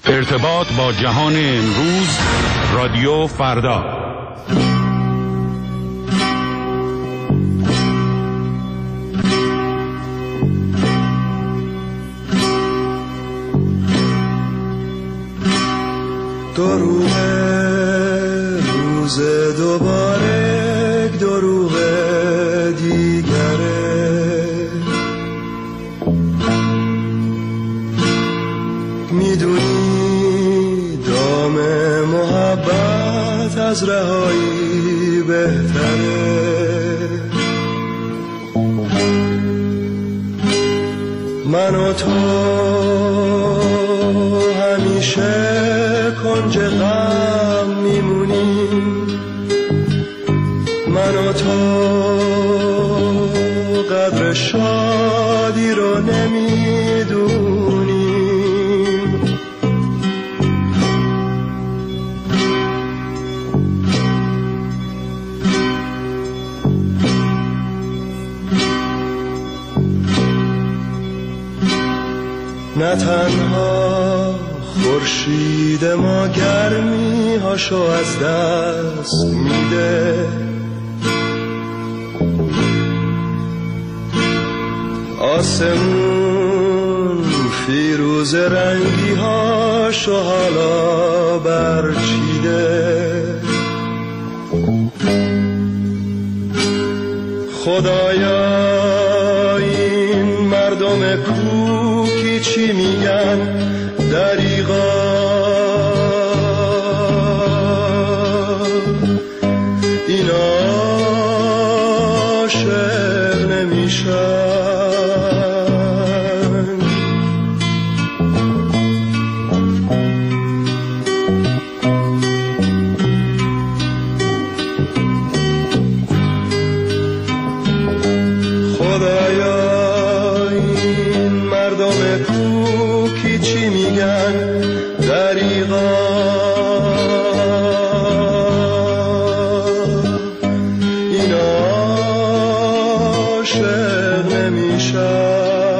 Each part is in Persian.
ارتباط با جهان امروز، رادیو فردا. دروغ روز دوباره، دروغ دیگره، میدونی دام محبت از رهایی بهتره. من و تو همیشه کنج غم میمونیم، من و تو قدر شادی رو نمیدونیم. نه تنها خورشید ما گرمی هاشو از دست میده، آسمون فیروز رنگی هاشو حالا برچیده. خدایا این مردم کوکی چی میگن؟ دریغا این عاشق نمیشن. خدایا این مردم کوکی چی میگن؟ دریغا این عاشق نمیشن.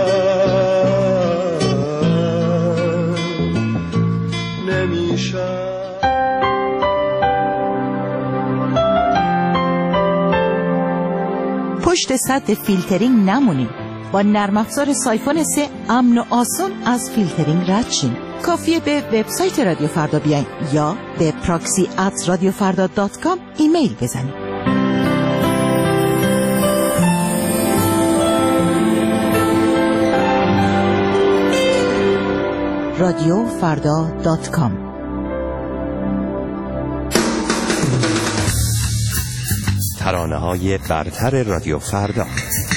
پشت سد فیلترینگ نمونیم. با نرم افزار سایفون 3 امن و آسان از فیلترینگ رد شیم. کافیه به وبسایت رادیو فردا بیاین یا به proxy@radiofarda.com ایمیل بزنید. radiofarda.com. ترانه‌های برتر رادیو فردا.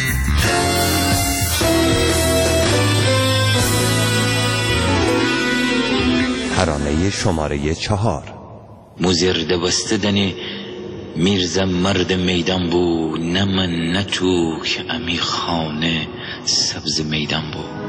ترانه شماره 4. مزرده بستدن میرزا مرد میدان بود، نه من نه تو که امی خانه سبز میدان بود.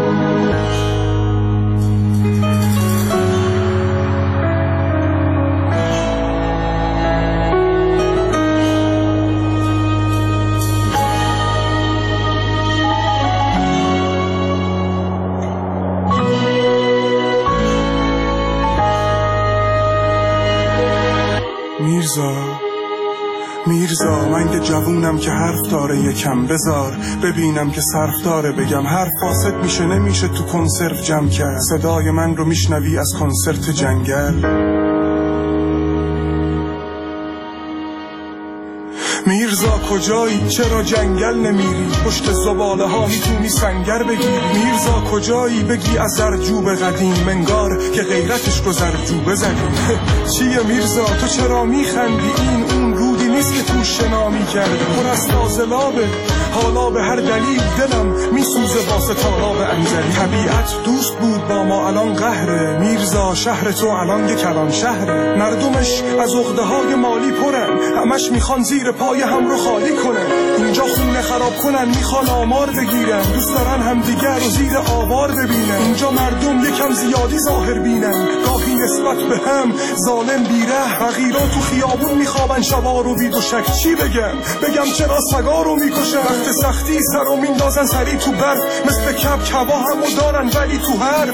میرزا من که جوونم که حرف داره یکم بذار ببینم که صرف داره، بگم حرف فاسد میشه نمیشه تو کنسرو جمع کرد. صدای من رو میشنوی از کنسرت جنگل؟ میرزا کجایی؟ چرا جنگل نمیری؟ پشت زباله ها میتونی سنگر بگیری. میرزا کجایی؟ بگی از زرجوب قدیم، منگار که غیرتش رو زرجوبه زدیم. چیه میرزا تو چرا میخندی؟ این اون رودی نیست که تو شنا میکردی، پر از تازلابه. حالا به هر دلیل دلم میسوزه واسه تالاب انزلی. طبیعت دوست بود با ما الان قهره. میرزا شهر تو الان یک کلان شهره. مردمش از عقده های مالی پرن، همش میخوان زیر پای هم رو خالی کنن. اینجا خونه خراب کنن، میخوان آمار بگیرن. دوست دارن همدیگر رو زیر آوار ببینن. اینجا مردم یکم زیادی ظاهر بینن، گاهی نسبت به هم ظالم بیره. فقیرا تو خیابون میخوابن شبا رو بی دوشک. چی بگم چرا سگا رو میکشن؟ وقت سختی سر رو میندازن سری تو برف، مثل کب کبا همو دارن ولی تو حرف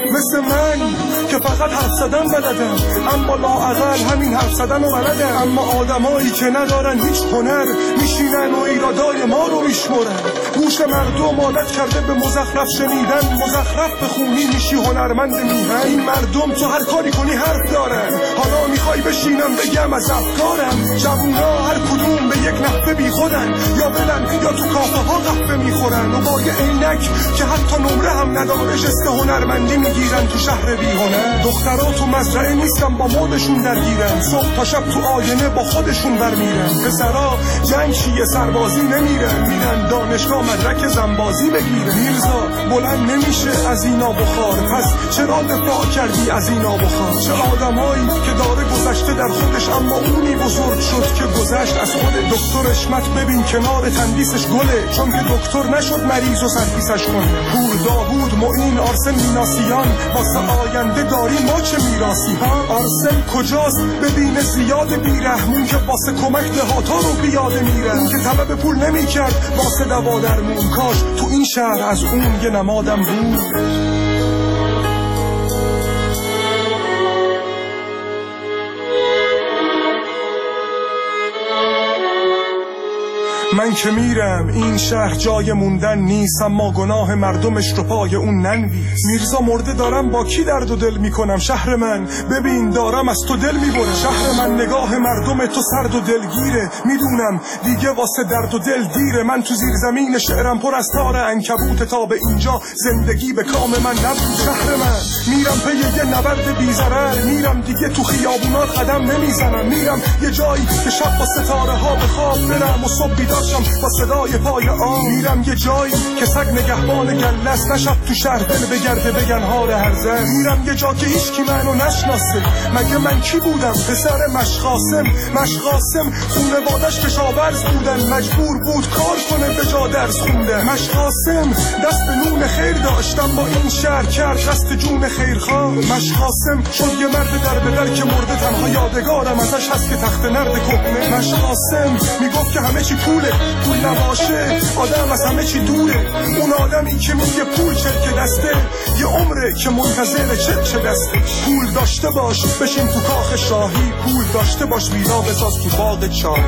مثل من که فقط حرف زدن بلدم، اما لااقل همین حرف زدن رو بلدم. اما آدمایی که ندارن هیچ هنر میشینن و ایرادای ما رو میشمرن. گوش مردم عادت کرده به مزخرف شنیدن، مزخرف بخونی میشی هنرمند میهن. این مردم تو هر کاری کنی حرف دارن، حالا میخوای بشینم بگم از افکارم. جوونا هر کدوم به یک نحوه بی خودن، یا برن یا تو کافه ها قهوه میخورن و با یه عینک که حتی نمره هم نداره جست هنرمندی میگیرن تو شهر بی هنر. دخترها تو مزرعه نیستن با مودشون درگیرن، صبح تا شب تو آینه با خودشون برمیرن. پسرا جنگ شیه سربازی نمیرن، میرن دانشگاه مدرک زنبازی بگیرن. میرزا بلند نمیشه از اینا بخار، پس چرا دفاع کردی از اینا بخار؟ چه آدمایی که داره گذشته در خودش، اما اونی بزرگ شد که گذشت از خود. دکتر اشمت ببین کنار تندیسش گله، چون که دکتر نشد مریض و سرپیسش کنه. پور داوود معین آرسن میناسیان، واسه آینده داری ما چه میراسی ها؟ آرسن کجاست ببینه زیاد بیرحمون که واسه کمک دهاتا رو بیاده میره. اون که طلب پول نمی کرد واسه دوا درمون، کاش تو این شهر از اون یه نمادم بود. من که میرم این شهر جای موندن نیست، اما گناه مردمش رو پای اون ننویس. میرزا مرده دارم با کی درد و دل میکنم؟ شهر من ببین دارم از تو دل میبرم. شهر من نگاه مردم تو سرد و دلگیره، میدونم دیگه واسه درد و دل دیره. من تو زیر زمین شعرم پر از تار عنکبوت، تا به اینجا زندگی به کام من نبود. شهر من میرم پی یه نبرد بی‌ضرر، میرم دیگه تو خیابونات قدم نمیزنم. میرم یه جایی که شب با ستاره ها به خواب برم و صبح بیدارشم با صدای پای آن. میرم یه جایی که سگ نگهبان گلس نشد تو شهر دل بگرده بگن هار هرزن. میرم یه جا که هیچ کی منو نشناسه، مگه من کی بودم؟ پسر مشقاسم خونوادش کشاورز بودن، مجبور بود کار کنه به جا درس خوندن. مشقاسم دست به نون خیر داشتم، با این شهر کرد قصد جون خیرخواه. مشقاسم شد یه مرد در به در که مرده، تنها یادگارم ازش هست که تخت نرد کهنه. مشقاسم میگفت که همه چی پول نباشه آدم از همه چی دوره. اون آدمی که میگه پول چرک دسته، یه عمره که منتظر چرک دسته. پول داشته باش بشین تو کاخ شاهی، پول داشته باش ویلا بساز تو باغ چاهی.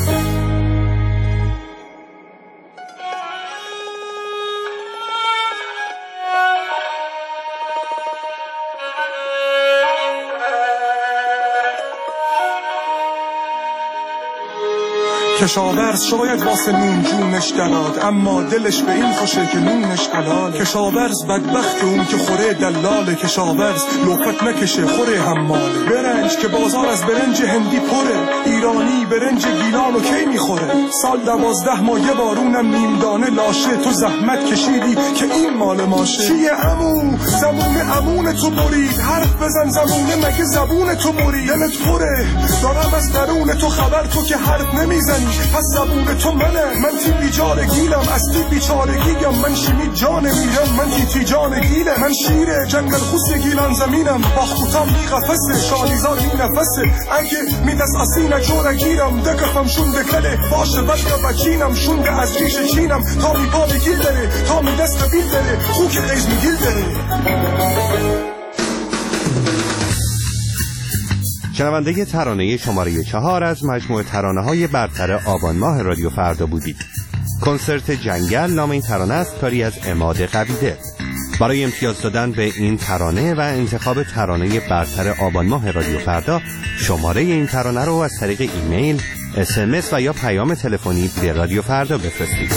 کشاورز شاید واسه نون جونش دراد، اما دلش به این خوشه که نونش حلال. کشاورز بدبخت اون که خوره دلاله، کشاورز لوکت نکشه خوره حماله. برنج که بازار از برنج هندی پره، ایرانی برنج گیلانو کی میخوره؟ سال 12 ماه یه بارونم نیم دانه لاشه، تو زحمت کشیدی که این مال ماشه. چیه عمو زمون عمون تو برید، حرف بزن زمونه مگه زبون تو برید. دلت پره دارم از درون تو خبر، تو که حرف نمیزنی پس زبون تو منه. من تی بیچارگیلم از تی بیچارگیم، من شیمی جان میرم، من تی جان گیله. من شیر جنگل خوس گیلان زمینم، با خوتم می قفسه شالیزار می نفسه. اگه می دست اسین جورگیرم، دکفم شون بکله باشه بدگه بچینم. شونده از ریش چینم تا می پا بگیل داره، تا می دست بیل داره خوک قیز می گیل داره. شنونده ترانه شماره 4 از مجموعه ترانه‌های برتر آبان ماه رادیو فردا بودید. کنسرت جنگل نام این ترانه است، کاری از عماد قبیده. برای امتیاز دادن به این ترانه و انتخاب ترانه برتر آبان ماه رادیو فردا، شماره این ترانه رو از طریق ایمیل، SMS و یا پیام تلفنی به رادیو فردا بفرستید.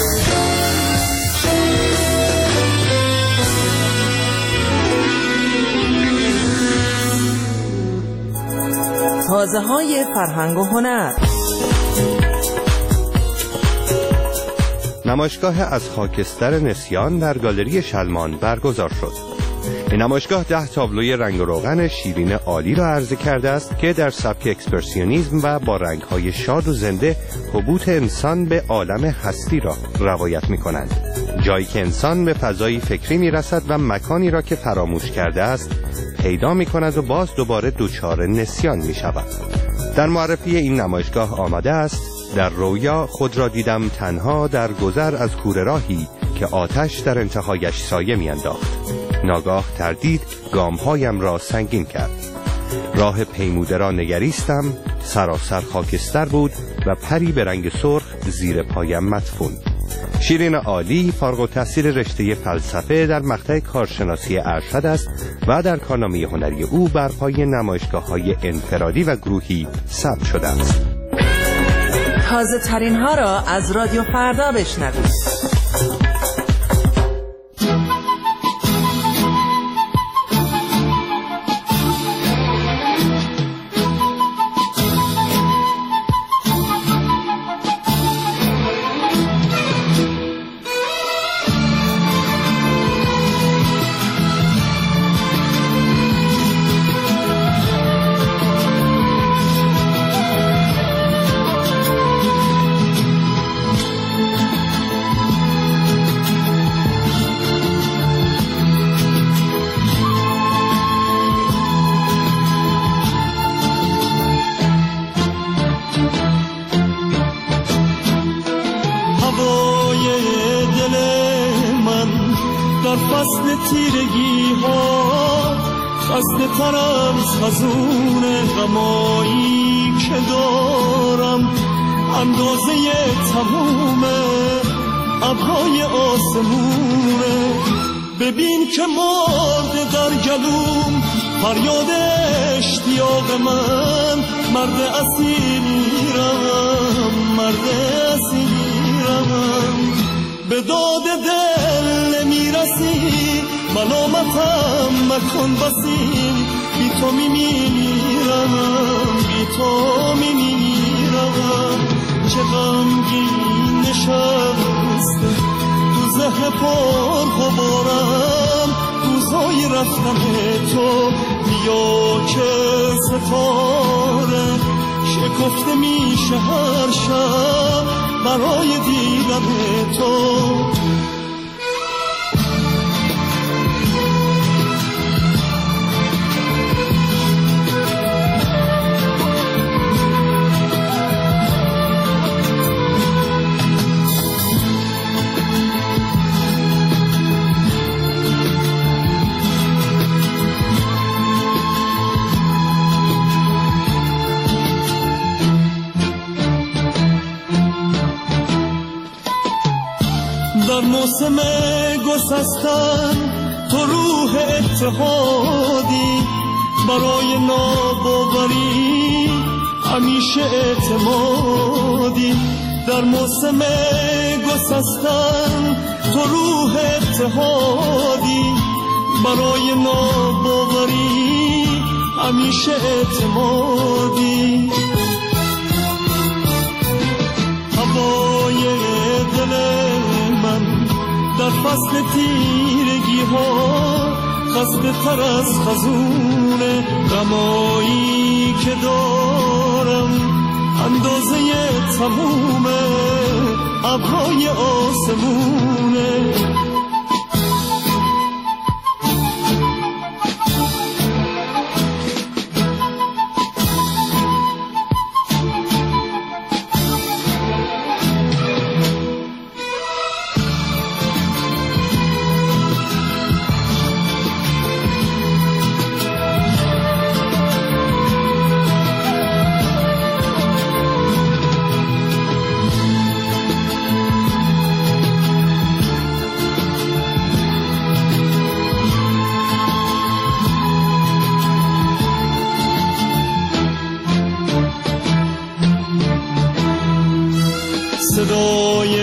تازه‌های فرهنگ و هنر. نمایشگاه از خاکستر نسیان در گالری شلمان برگزار شد. این نمایشگاه 10 تابلوی رنگ و روغن شیرین عالی را عرضه کرده است که در سبک اکسپرسیونیسم و با رنگ‌های شاد و زنده حبوط انسان به عالم هستی را روایت می‌کنند. جایی که انسان به فضایی فکری می‌رسد و مکانی را که فراموش کرده است پیدا می‌کند و باز دوباره دچار نسیان می‌شود. در معرفی این نمایشگاه آمده است: در رویا خود را دیدم تنها در گذر از کوره راهی که آتش در انتهایش سایه می‌انداخت. ناگاه تردید گامهایم را سنگین کرد. راه پیموده را نگریستم، سراسر خاکستر بود و پری به رنگ سرخ زیر پایم مدفون. شیرین عالی فارغ التحصیل رشته فلسفه در مقطع کارشناسی ارشد است و در کارنامه هنری او بر پای نمایشگاه‌های انفرادی و گروهی ثبت شده است. تازه ترین ها را از رادیو فردا بشنوید. تیرگی ها خسته ترم خزون غمایی که دارم، اندازه تموم ابرهای آسمونه. ببین که مرده در گلوم فریاد اشتیاق من، مرد اسیرم، مرد اسیرم. به داد دل میرسی، ملامتم مکن بسی، بی تو میمیرم، بی تو میمیرم. چه غمگین نشسته تو ذهن پر غبارم، روزهای رفتن تو بیا که ستاره شکفته میشه هر شب برای دیدن تو. در موسم گسستن تو روح اتحادی، برای ناباوری همیشه اعتمادی. در موسم گسستن تو روح اتحادی، برای ناباوری همیشه اعتمادی. هوای دل من در فصل تیرگی ها خسته تر از خزون غمایی که دارم، اندازه تموم ابرهای آسمونه. صدای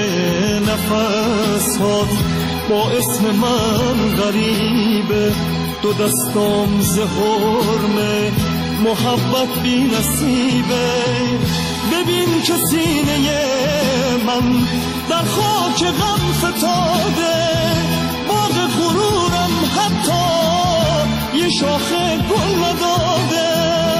نفسات با اسم من غریبه، دو دستام ز حرمه محبت بی نصیبه. ببین که سینه من در خاک غم فتاده، باغ غرورم حتی یه شاخه گل نداده.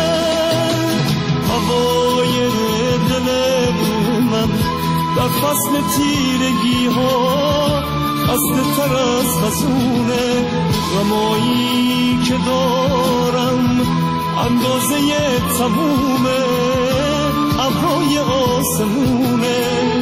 هوای دل من در فصل تیرگی ها خسته تر از خزون غمایی که دارم، اندازه تموم ابرهای آسمونه.